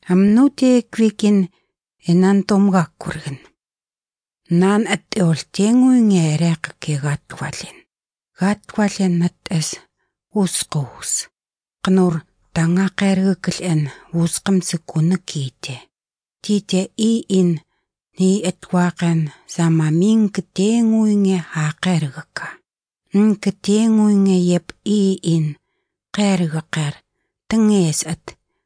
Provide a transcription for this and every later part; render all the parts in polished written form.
Amnuteekvikin enantomgakkurgin. Naan atteoltienguinge ereqkigatvalin. Gatvalin nattes usquus. Qnur tangaqergklen usqamsikkunnekiite. Tiite iin ni etwaqen sama minktienguinge haqergka. Nktienguinge yep iin qergqer tengesat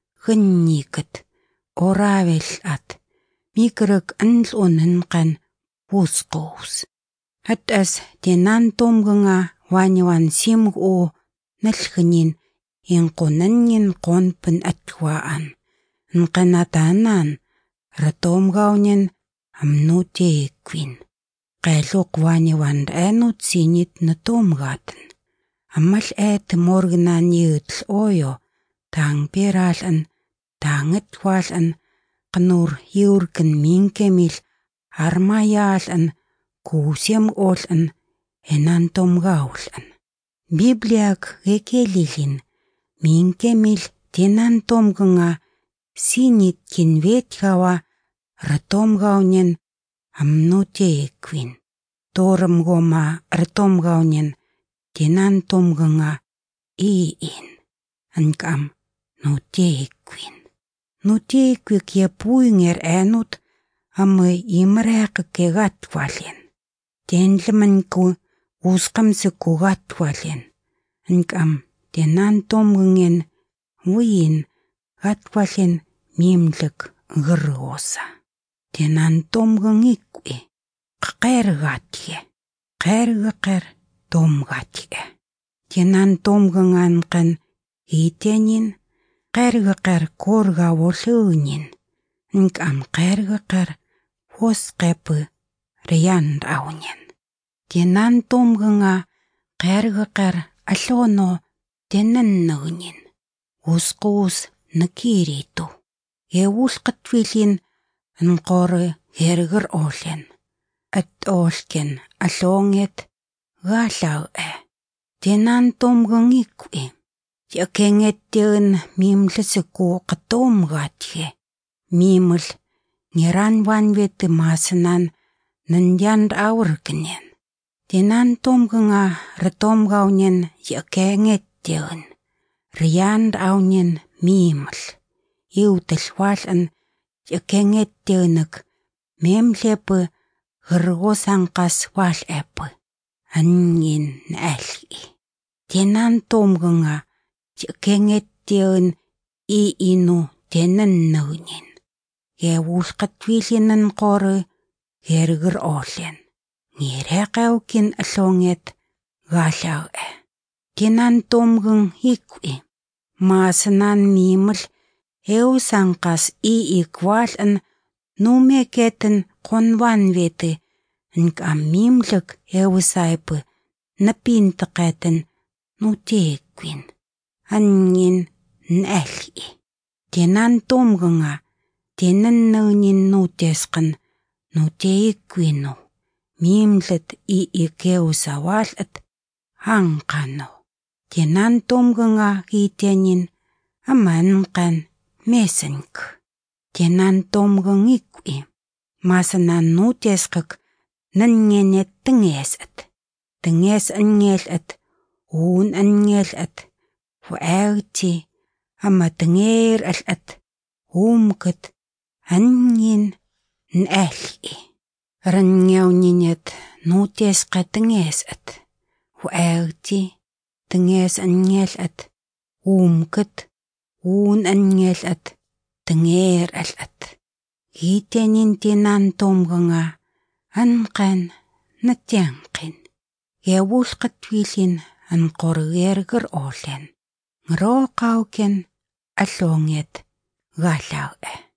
gynniket oravelat mikrek anlunenqan usquus. Atas tenantomganga wanyawan simgu nalgnin inqunanyin qonpen atwaan. Nqanatanan ratomgaunyen amnuteekwin. Qailuq wanyawan enut sinit natomgaten. Amal morgnan yutl oyo tang piralan tangetwalan qnur yurken minkemil armayalan kusiam olan enantomgaulan. Bibliak gekelilin minkemil tenantomganga sinit kinvetgawa ratomgaunyen amnuteekwin. Tormgoma ratomgaunyen tenantomganga iin. Ankam nuteekwin. Nuteekwik yepuinger enut ame imreqkegatvalin. Tenlmanku usqamsiku gatvalin. Ankam tenantomgungen win gatvalin mimlek grgosa. Tenantomgengikwi qergatye. Qergqer tomgatye. Tenantomgenganqan itenin qergqer korgawolunin. Nkam qergqer hosqepu riyanraunyen. Tenantomgenga qergqer alono tenannugnin. Usquus nakiritu. Ewulqatvilin nqore herger olen. At olken alonget galaue. Tenantomgengikwi. Yakengetyen mimlesiku qatomgatye. Mimel ngeranwanvete masanan nanyanraurknen. Tenantomgenga ratomgaunyen yakengetyen. Riyanraunyen mimel. Iutalwalan yakengetyenek memlepe grgosanqas walepe. Anyin nalgi. Tenantomgenga yakengetyen iinu tenannugnin. Ewulqatvilinen qore herger olen. Ngireqaukin alonget galaue. Tenantomgeng ikwi. Masanan mimel eusanqas iikwalan numeketen qonwanvete. Nkam mimlek eusaipe napintaqeten nuteekwin. Anyin nalgi. Tenantomgenga tenannugnin nutesqan nuteekwinu. Mimlet iikeusawalat hanqano. Tenantomgenga gitenin amanqan mesenk. Tenantomgengikwi. Masanan nutesqak nangenet tengesat. Tenges angelat. Un angelat. Fuagti. Ama tenger alat. Umket. Anyin nalgi. Ranyauninet nutesqa tengesat. Fuagti. Tenges angelat. Umket. Un angelat. Tenger alat. Gitenin tenantomgenga anqan natyanqin. Ewulqatvilin anqorgerger olen. Ngroqauken alonget galaue.